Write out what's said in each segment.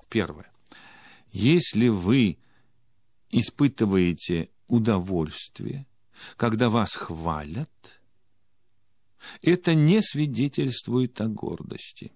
Первое. Если вы испытываете удовольствие, когда вас хвалят, это не свидетельствует о гордости.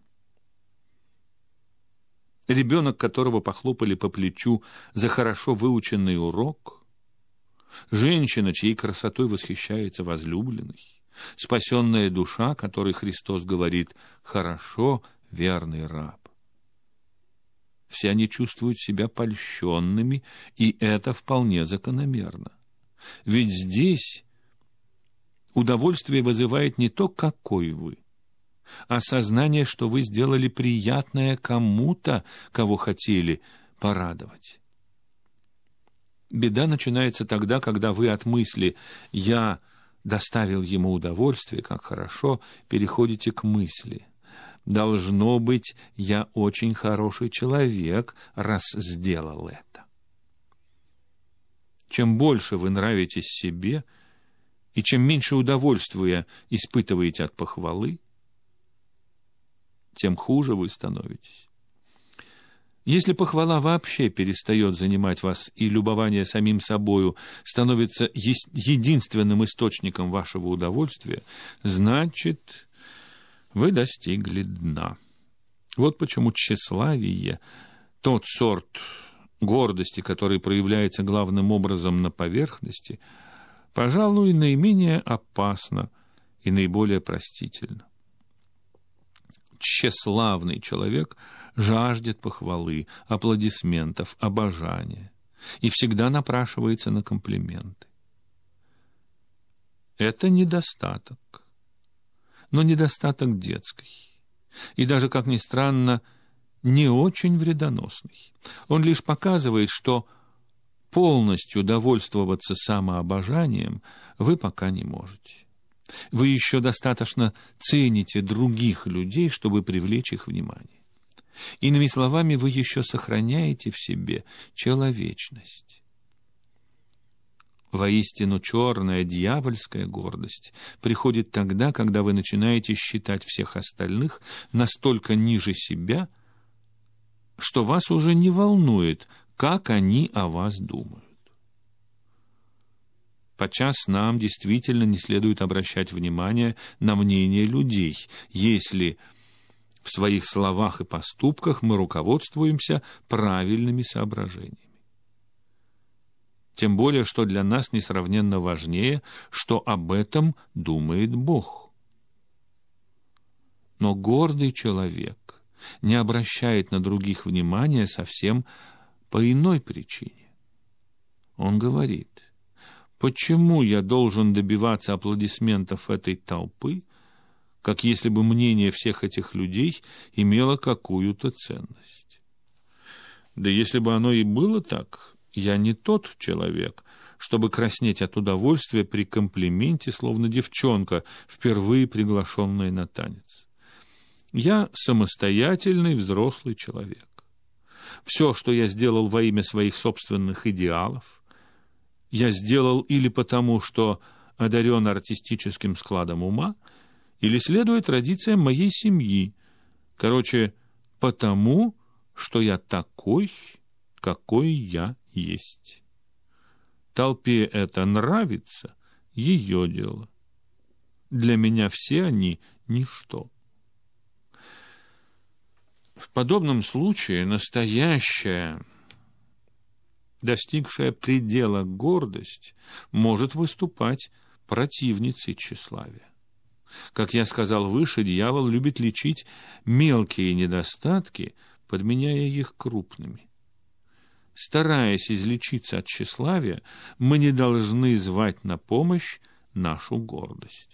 Ребенок, которого похлопали по плечу за хорошо выученный урок, женщина, чьей красотой восхищается возлюбленный, спасенная душа, которой Христос говорит: «Хорошо, верный раб». Все они чувствуют себя польщенными, и это вполне закономерно. Ведь здесь удовольствие вызывает не то, какой вы, а сознание, что вы сделали приятное кому-то, кого хотели порадовать. Беда начинается тогда, когда вы от мысли «я доставил ему удовольствие, как хорошо», переходите к мысли «должно быть, я очень хороший человек, раз сделал это». Чем больше вы нравитесь себе, и чем меньше удовольствия испытываете от похвалы, тем хуже вы становитесь. Если похвала вообще перестает занимать вас, и любование самим собою становится единственным источником вашего удовольствия, значит, вы достигли дна. Вот почему тщеславие, тот сорт гордости, который проявляется главным образом на поверхности, пожалуй, наименее опасно и наиболее простительно. Тщеславный человек жаждет похвалы, аплодисментов, обожания и всегда напрашивается на комплименты. Это недостаток, но недостаток детский, и даже, как ни странно, не очень вредоносный. Он лишь показывает, что полностью довольствоваться самообожанием вы пока не можете. Вы еще достаточно цените других людей, чтобы привлечь их внимание. Иными словами, вы еще сохраняете в себе человечность. Воистину, черная дьявольская гордость приходит тогда, когда вы начинаете считать всех остальных настолько ниже себя, что вас уже не волнует, как они о вас думают. Подчас нам действительно не следует обращать внимание на мнение людей, если в своих словах и поступках мы руководствуемся правильными соображениями. Тем более, что для нас несравненно важнее, что об этом думает Бог. Но гордый человек не обращает на других внимания совсем по иной причине. Он говорит: почему я должен добиваться аплодисментов этой толпы, как если бы мнение всех этих людей имело какую-то ценность? Да если бы оно и было так, я не тот человек, чтобы краснеть от удовольствия при комплименте, словно девчонка, впервые приглашенная на танец. Я самостоятельный взрослый человек. Все, что я сделал во имя своих собственных идеалов, я сделал или потому, что одарен артистическим складом ума, или следует традициям моей семьи. Короче, потому, что я такой, какой я есть. Толпе это нравится, ее дело. Для меня все они ничто. В подобном случае настоящая, достигшая предела гордость может выступать противницей тщеславия. Как я сказал выше, дьявол любит лечить мелкие недостатки, подменяя их крупными. Стараясь излечиться от тщеславия, мы не должны звать на помощь нашу гордость.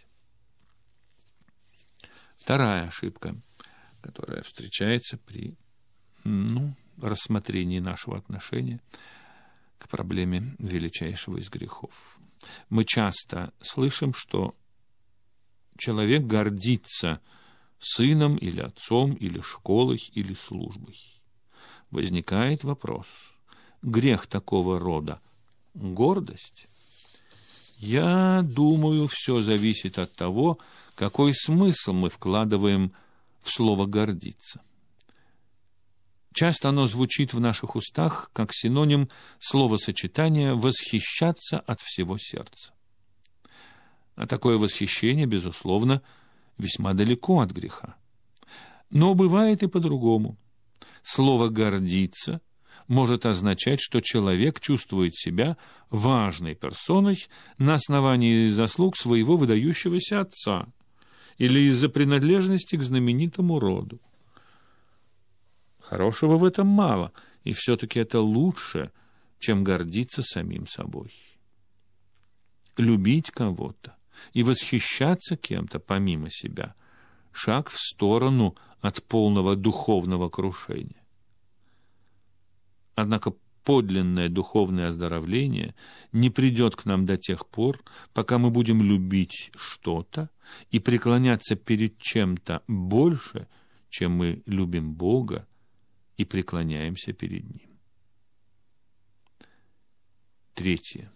Вторая ошибка, которая встречается при рассмотрении нашего отношения к проблеме величайшего из грехов. Мы часто слышим, что человек гордится сыном или отцом, или школой, или службой. Возникает вопрос: грех такого рода – гордость? Я думаю, все зависит от того, какой смысл мы вкладываем в слово «гордиться». Часто оно звучит в наших устах как синоним словосочетания «восхищаться от всего сердца». А такое восхищение, безусловно, весьма далеко от греха. Но бывает и по-другому. Слово «гордиться» может означать, что человек чувствует себя важной персоной на основании заслуг своего выдающегося отца или из-за принадлежности к знаменитому роду. Хорошего в этом мало, и все-таки это лучше, чем гордиться самим собой. Любить кого-то и восхищаться кем-то помимо себя – шаг в сторону от полного духовного крушения. Однако подлинное духовное оздоровление не придет к нам до тех пор, пока мы будем любить что-то и преклоняться перед чем-то больше, чем мы любим Бога и преклоняемся перед Ним. Третье.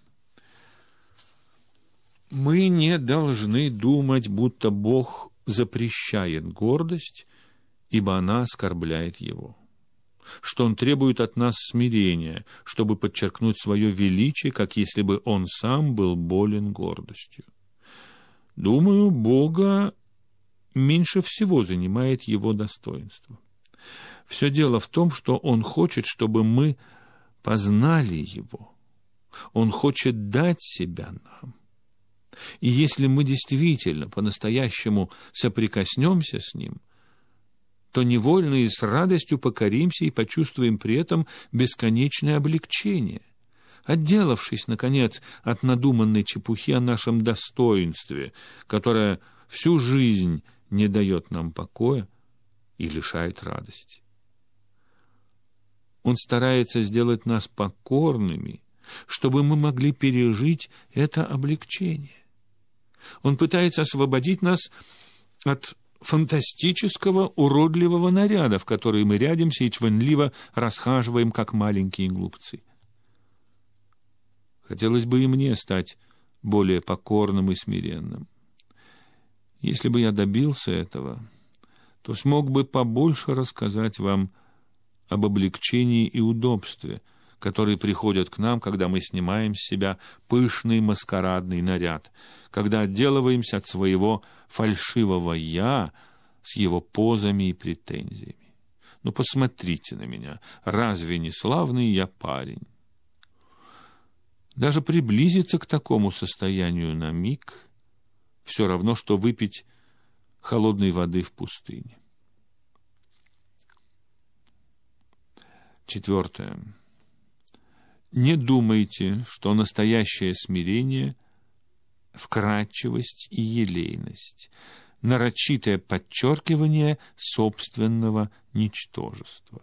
Мы не должны думать, будто Бог запрещает гордость, ибо она оскорбляет Его, что Он требует от нас смирения, чтобы подчеркнуть свое величие, как если бы Он сам был болен гордостью. Думаю, Бога меньше всего занимает Его достоинство. Все дело в том, что Он хочет, чтобы мы познали Его. Он хочет дать себя нам. И если мы действительно по-настоящему соприкоснемся с Ним, то невольно и с радостью покоримся и почувствуем при этом бесконечное облегчение, отделавшись, наконец, от надуманной чепухи о нашем достоинстве, которая всю жизнь не дает нам покоя и лишает радости. Он старается сделать нас покорными, чтобы мы могли пережить это облегчение. Он пытается освободить нас от фантастического, уродливого наряда, в который мы рядимся и чванливо расхаживаем, как маленькие глупцы. Хотелось бы и мне стать более покорным и смиренным. Если бы я добился этого, то смог бы побольше рассказать вам об облегчении и удобстве, которые приходят к нам, когда мы снимаем с себя пышный маскарадный наряд, когда отделываемся от своего фальшивого «я» с его позами и претензиями. Ну, посмотрите на меня, разве не славный я парень? Даже приблизиться к такому состоянию на миг все равно, что выпить холодной воды в пустыне. 4. Не думайте, что настоящее смирение – вкрадчивость и елейность, нарочитое подчеркивание собственного ничтожества.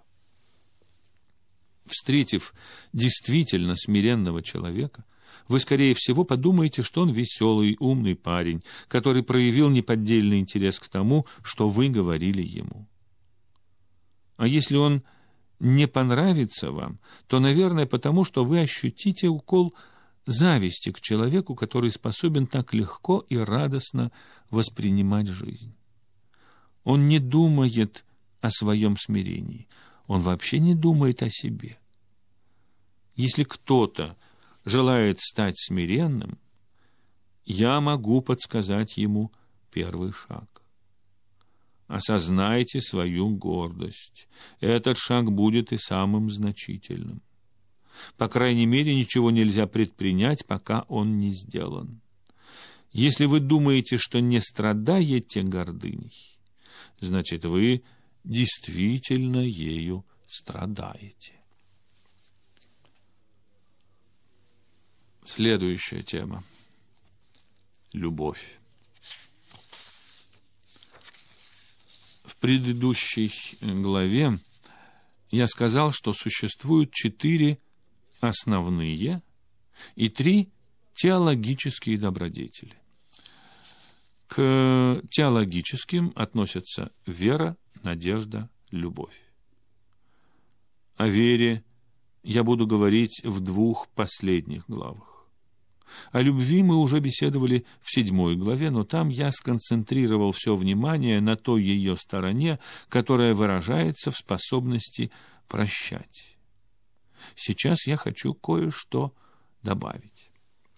Встретив действительно смиренного человека, вы, скорее всего, подумаете, что он веселый, умный парень, который проявил неподдельный интерес к тому, что вы говорили ему. А если он не понравится вам, то, наверное, потому что вы ощутите укол зависти к человеку, который способен так легко и радостно воспринимать жизнь. Он не думает о своем смирении, он вообще не думает о себе. Если кто-то желает стать смиренным, я могу подсказать ему первый шаг. Осознайте свою гордость. Этот шаг будет и самым значительным. По крайней мере, ничего нельзя предпринять, пока он не сделан. Если вы думаете, что не страдаете гордыней, значит, вы действительно ею страдаете. Следующая тема. Любовь. В предыдущей главе я сказал, что существуют 4 основные и 3 теологические добродетели. К теологическим относятся вера, надежда, любовь. О вере я буду говорить в 2 последних главах. О любви мы уже беседовали в 7 главе, но там я сконцентрировал все внимание на той ее стороне, которая выражается в способности прощать. Сейчас я хочу кое-что добавить.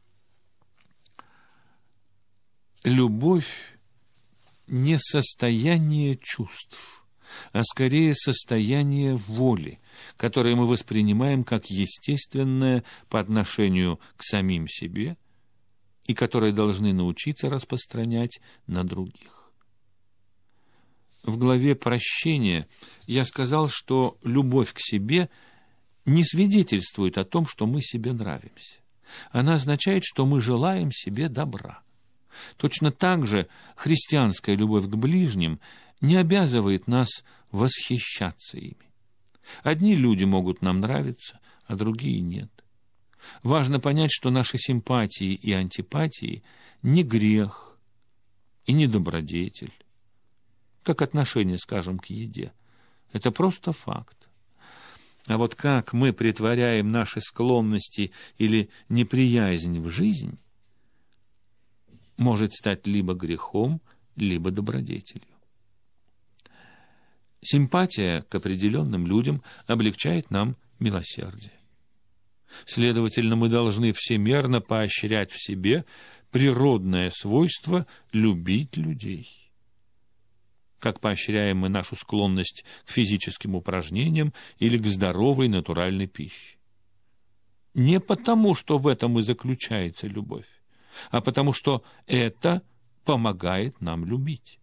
Любовь не состояние чувств, а скорее состояние воли, которое мы воспринимаем как естественное по отношению к самим себе и которое должны научиться распространять на других. В главе «Прощение» я сказал, что любовь к себе не свидетельствует о том, что мы себе нравимся. Она означает, что мы желаем себе добра. Точно так же христианская любовь к ближним не обязывает нас восхищаться ими. Одни люди могут нам нравиться, а другие нет. Важно понять, что наши симпатии и антипатии не грех и не добродетель, как отношение, скажем, к еде. Это просто факт. А вот как мы претворяем наши склонности или неприязнь в жизнь, может стать либо грехом, либо добродетелью. Симпатия к определенным людям облегчает нам милосердие. Следовательно, мы должны всемерно поощрять в себе природное свойство любить людей. Как поощряем мы нашу склонность к физическим упражнениям или к здоровой натуральной пище. Не потому, что в этом и заключается любовь, а потому что это помогает нам любить.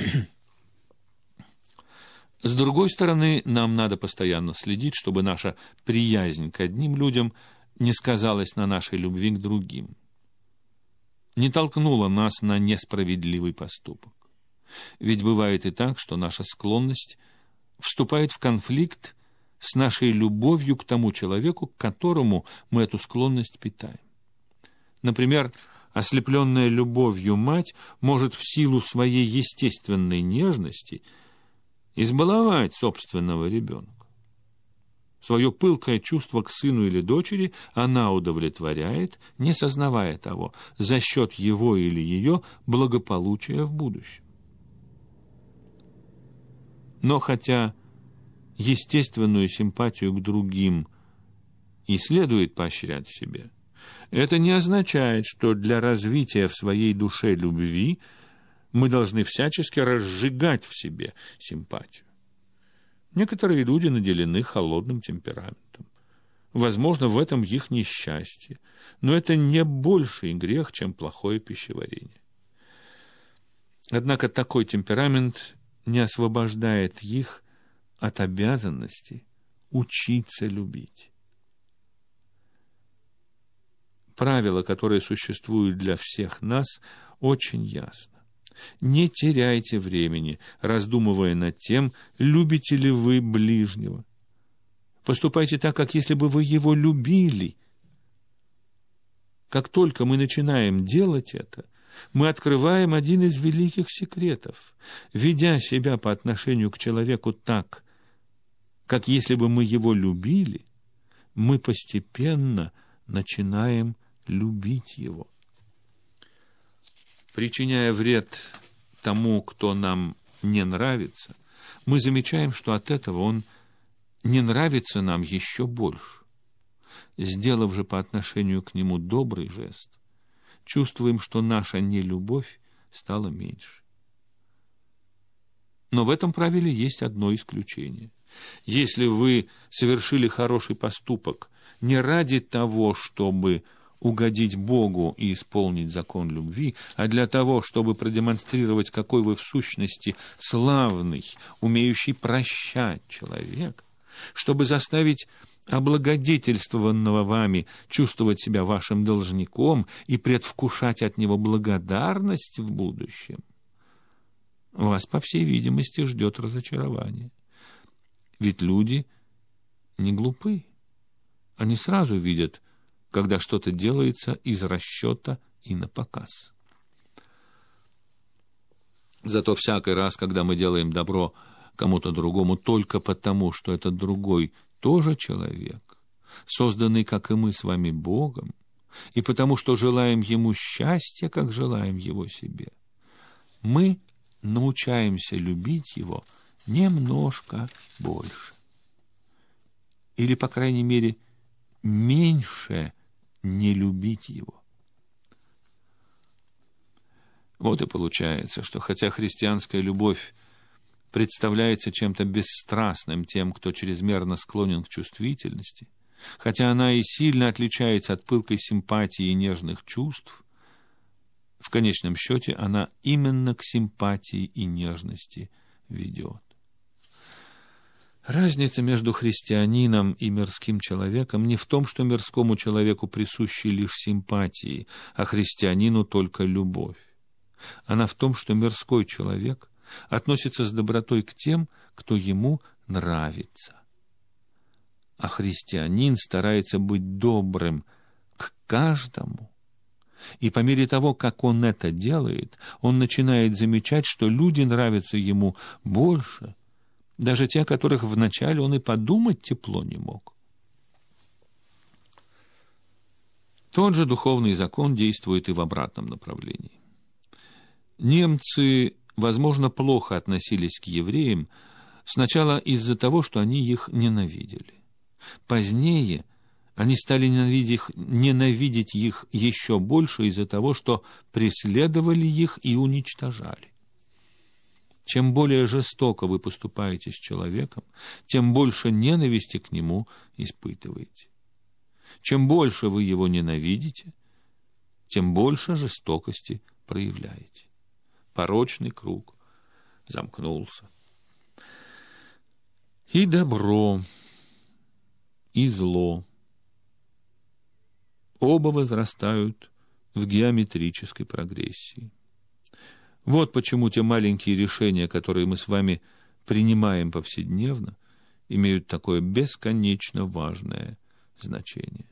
С другой стороны, нам надо постоянно следить, чтобы наша приязнь к одним людям не сказалась на нашей любви к другим, не толкнула нас на несправедливый поступок. Ведь бывает и так, что наша склонность вступает в конфликт с нашей любовью к тому человеку, к которому мы эту склонность питаем. Например, ослепленная любовью мать может в силу своей естественной нежности избаловать собственного ребенка. Свое пылкое чувство к сыну или дочери она удовлетворяет, не сознавая того, за счет его или ее благополучия в будущем. Но хотя естественную симпатию к другим и следует поощрять в себе, это не означает, что для развития в своей душе любви мы должны всячески разжигать в себе симпатию. Некоторые люди наделены холодным темпераментом. Возможно, в этом их несчастье, но это не больший грех, чем плохое пищеварение. Однако такой темперамент не освобождает их от обязанности учиться любить. Правило, которое существует для всех нас, очень ясно. Не теряйте времени, раздумывая над тем, любите ли вы ближнего. Поступайте так, как если бы вы его любили. Как только мы начинаем делать это, мы открываем один из великих секретов. Ведя себя по отношению к человеку так, как если бы мы его любили, мы постепенно начинаем любить его. Причиняя вред тому, кто нам не нравится, мы замечаем, что от этого он не нравится нам еще больше. Сделав же по отношению к нему добрый жест, чувствуем, что наша нелюбовь стала меньше. Но в этом правиле есть одно исключение. Если вы совершили хороший поступок не ради того, чтобы угодить Богу и исполнить закон любви, а для того, чтобы продемонстрировать, какой вы в сущности славный, умеющий прощать человек, чтобы заставить облагодетельствованного вами чувствовать себя вашим должником и предвкушать от него благодарность в будущем, вас, по всей видимости, ждет разочарование. Ведь люди не глупы. Они сразу видят, когда что-то делается из расчета и напоказ. Зато всякий раз, когда мы делаем добро кому-то другому только потому, что этот другой тоже человек, созданный, как и мы с вами, Богом, и потому что желаем Ему счастья, как желаем Его себе, мы научаемся любить Его немножко больше. Или, по крайней мере, меньше не любить Его. Вот и получается, что хотя христианская любовь представляется чем-то бесстрастным тем, кто чрезмерно склонен к чувствительности, хотя она и сильно отличается от пылкой симпатии и нежных чувств, в конечном счете она именно к симпатии и нежности ведет. Разница между христианином и мирским человеком не в том, что мирскому человеку присущи лишь симпатии, а христианину только любовь. Она в том, что мирской человек относится с добротой к тем, кто ему нравится. А христианин старается быть добрым к каждому. И по мере того, как он это делает, он начинает замечать, что люди нравятся ему больше, даже те, о которых вначале он и подумать тепло не мог. Тот же духовный закон действует и в обратном направлении. Немцы, возможно, плохо относились к евреям сначала из-за того, что они их ненавидели. Позднее они стали ненавидеть их еще больше из-за того, что преследовали их и уничтожали. Чем более жестоко вы поступаете с человеком, тем больше ненависти к нему испытываете. Чем больше вы его ненавидите, тем больше жестокости проявляете. Порочный круг замкнулся. И добро, и зло оба возрастают в геометрической прогрессии. Вот почему те маленькие решения, которые мы с вами принимаем повседневно, имеют такое бесконечно важное значение.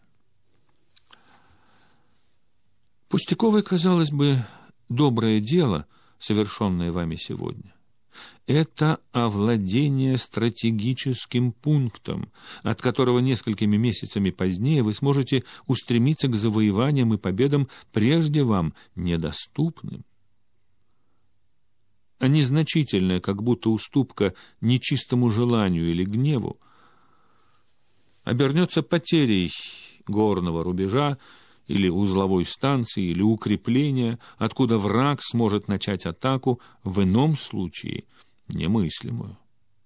Пустяковое, казалось бы, доброе дело, совершенное вами сегодня, это овладение стратегическим пунктом, от которого несколькими месяцами позднее вы сможете устремиться к завоеваниям и победам, прежде вам недоступным. А незначительная, как будто уступка нечистому желанию или гневу, обернется потерей горного рубежа, или узловой станции, или укрепления, откуда враг сможет начать атаку, в ином случае немыслимую.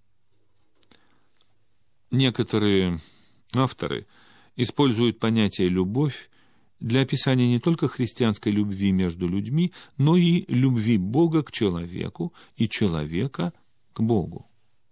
Некоторые авторы используют понятие «любовь» для описания не только христианской любви между людьми, но и любви Бога к человеку и человека к Богу.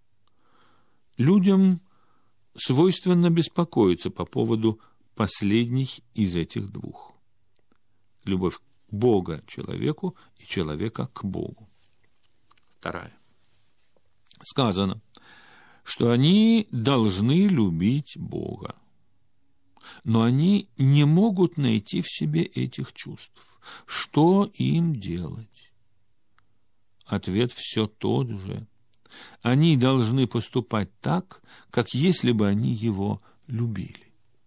Людям свойственно беспокоиться по поводу последних из этих двух. Любовь Бога к человеку и человека к Богу. Вторая. Сказано, что они должны любить Бога. Но они не могут найти в себе этих чувств. Что им делать? Ответ все тот же. Они должны поступать так, как если бы они его любили.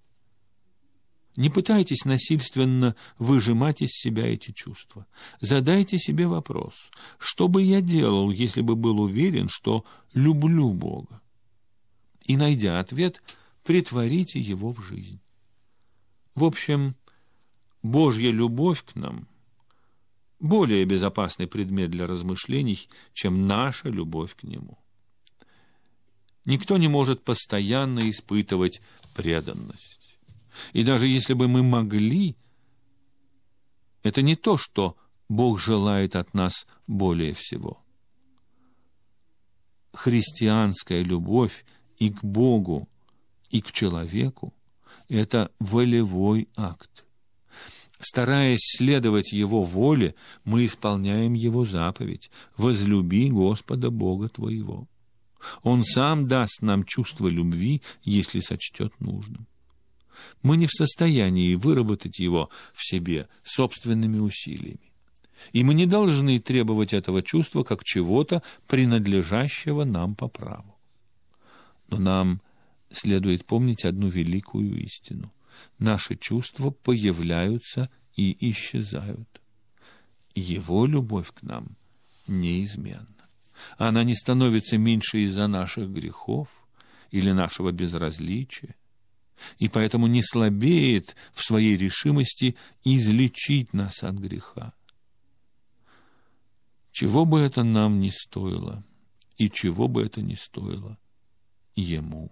Не пытайтесь насильственно выжимать из себя эти чувства. Задайте себе вопрос, что бы я делал, если бы был уверен, что люблю Бога? И, найдя ответ, претворите его в жизнь. В общем, Божья любовь к нам – более безопасный предмет для размышлений, чем наша любовь к Нему. Никто не может постоянно испытывать преданность. И даже если бы мы могли, это не то, что Бог желает от нас более всего. Христианская любовь и к Богу, и к человеку – это волевой акт. Стараясь следовать Его воле, мы исполняем Его заповедь «Возлюби Господа Бога твоего». Он сам даст нам чувство любви, если сочтет нужным. Мы не в состоянии выработать его в себе собственными усилиями. И мы не должны требовать этого чувства как чего-то, принадлежащего нам по праву. Но нам следует помнить одну великую истину. наши чувства появляются и исчезают. Его любовь к нам неизменна. Она не становится меньше из-за наших грехов или нашего безразличия, и поэтому не слабеет в своей решимости излечить нас от греха. Чего бы это нам ни стоило, и чего бы это ни стоило Ему.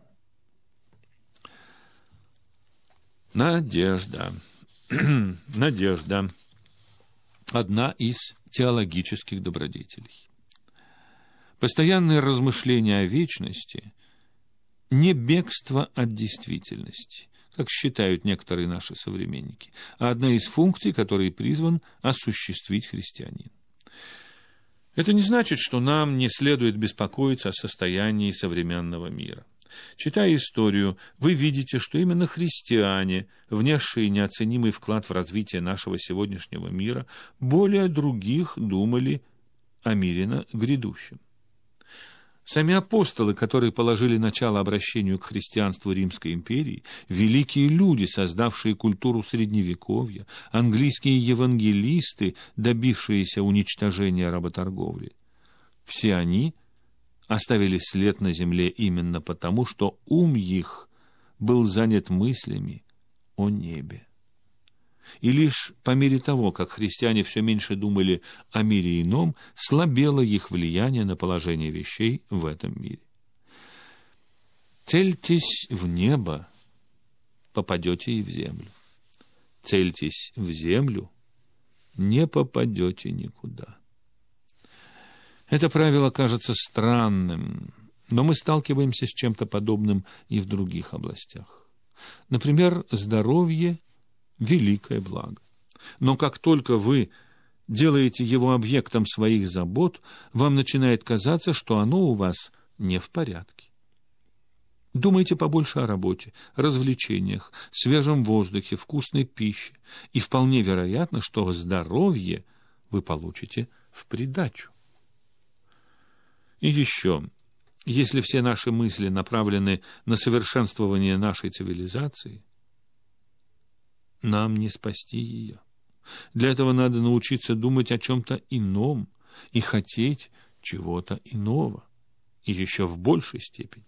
Надежда. Надежда. Одна из теологических добродетелей. Постоянные размышления о вечности не бегство от действительности, как считают некоторые наши современники, а одна из функций, которой призван осуществить христианин. Это не значит, что нам не следует беспокоиться о состоянии современного мира. Читая историю, вы видите, что именно христиане, внесшие неоценимый вклад в развитие нашего сегодняшнего мира, более других думали о мире грядущем. Сами апостолы, которые положили начало обращению к христианству Римской империи, великие люди, создавшие культуру Средневековья, английские евангелисты, добившиеся уничтожения работорговли, все они оставили след на земле именно потому, что ум их был занят мыслями о небе. И лишь по мере того, как христиане все меньше думали о мире ином, слабело их влияние на положение вещей в этом мире. Цельтесь в небо, попадете и в землю. Цельтесь в землю, не попадете никуда. Это правило кажется странным, но мы сталкиваемся с чем-то подобным и в других областях. Например, здоровье – великое благо. Но как только вы делаете его объектом своих забот, вам начинает казаться, что оно у вас не в порядке. Думайте побольше о работе, развлечениях, свежем воздухе, вкусной пище, и вполне вероятно, что здоровье вы получите в придачу. И еще, если все наши мысли направлены на совершенствование нашей цивилизации, нам не спасти ее. Для этого надо научиться думать о чем-то ином и хотеть чего-то иного, и еще в большей степени.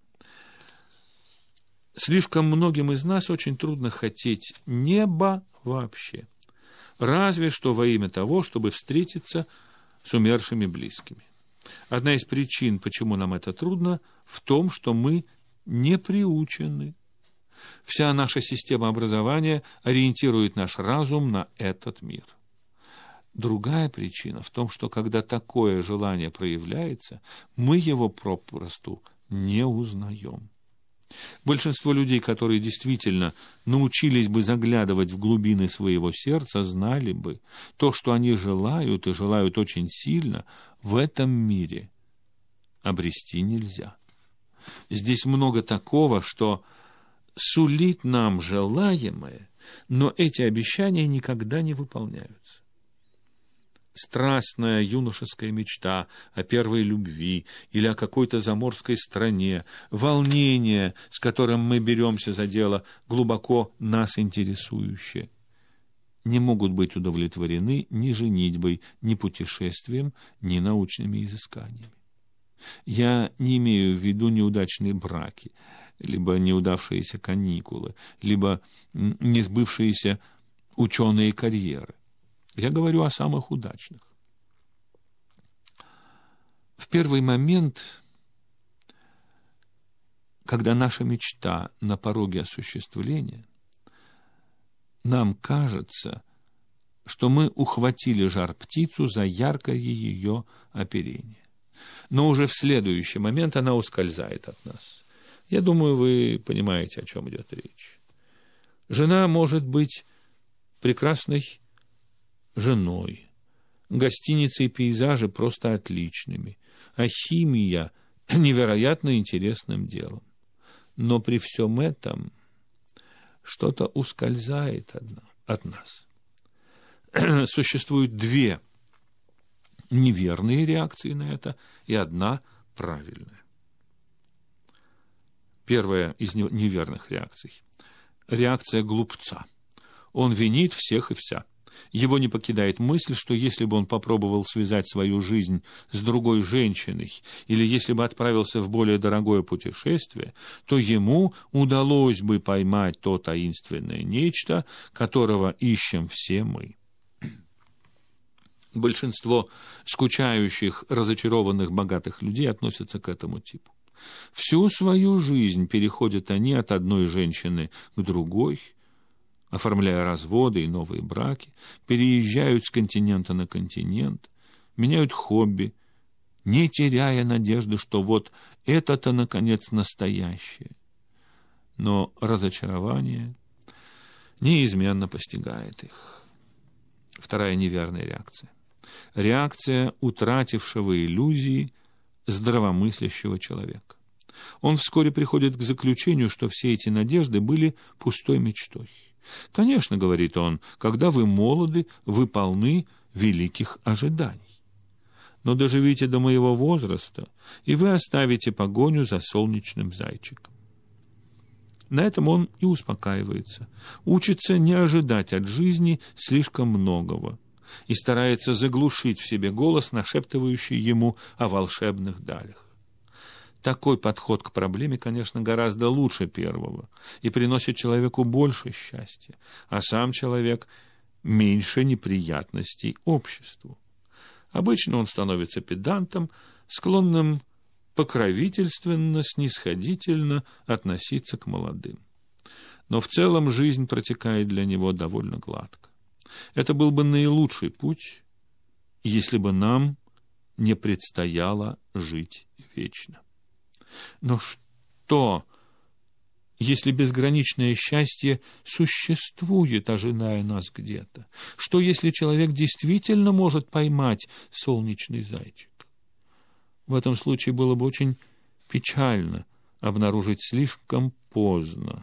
Слишком многим из нас очень трудно хотеть неба вообще, разве что во имя того, чтобы встретиться с умершими близкими. Одна из причин, почему нам это трудно, в том, что мы не приучены. Вся наша система образования ориентирует наш разум на этот мир. Другая причина в том, что когда такое желание проявляется, мы его попросту не узнаем. Большинство людей, которые действительно научились бы заглядывать в глубины своего сердца, знали бы, то, что они желают, и желают очень сильно, в этом мире обрести нельзя. Здесь много такого, что сулит нам желаемое, но эти обещания никогда не выполняются. Страстная юношеская мечта о первой любви или о какой-то заморской стране, волнение, с которым мы беремся за дело, глубоко нас интересующее, не могут быть удовлетворены ни женитьбой, ни путешествием, ни научными изысканиями. Я не имею в виду неудачные браки, либо неудавшиеся каникулы, либо несбывшиеся ученые карьеры. Я говорю о самых удачных. В первый момент, когда наша мечта на пороге осуществления, нам кажется, что мы ухватили жар-птицу за яркое ее оперение. Но уже в следующий момент она ускользает от нас. Я думаю, вы понимаете, о чем идет речь. Жена может быть прекрасной женой, гостиницы и пейзажи просто отличными, а химия невероятно интересным делом. Но при всем этом что-то ускользает от нас. Существует две неверные реакции на это и одна правильная. Первая из неверных реакций. реакция глупца. Он винит всех и вся. Его не покидает мысль, что если бы он попробовал связать свою жизнь с другой женщиной, или если бы отправился в более дорогое путешествие, то ему удалось бы поймать то таинственное нечто, которого ищем все мы. Большинство скучающих, разочарованных, богатых людей относятся к этому типу. Всю свою жизнь переходят они от одной женщины к другой, оформляя разводы и новые браки, переезжают с континента на континент, меняют хобби, не теряя надежды, что вот это-то, наконец, настоящее. Но разочарование неизменно постигает их. Вторая неверная реакция. Реакция утратившего иллюзии здравомыслящего человека. Он вскоре приходит к заключению, что все эти надежды были пустой мечтой. Конечно, говорит он, когда вы молоды, вы полны великих ожиданий. Но доживите до моего возраста, и вы оставите погоню за солнечным зайчиком. На этом он и успокаивается, учится не ожидать от жизни слишком многого и старается заглушить в себе голос, нашептывающий ему о волшебных далях. Такой подход к проблеме, конечно, гораздо лучше первого и приносит человеку больше счастья, а сам человек меньше неприятностей обществу. Обычно он становится педантом, склонным покровительственно, снисходительно относиться к молодым. Но в целом жизнь протекает для него довольно гладко. Это был бы наилучший путь, если бы нам не предстояло жить вечно. Но что, если безграничное счастье существует, ожидая нас где-то? Что, если человек действительно может поймать солнечный зайчик? В этом случае было бы очень печально обнаружить слишком поздно,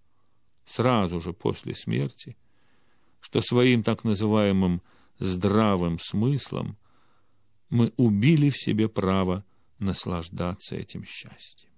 сразу же после смерти, что своим так называемым здравым смыслом мы убили в себе право наслаждаться этим счастьем.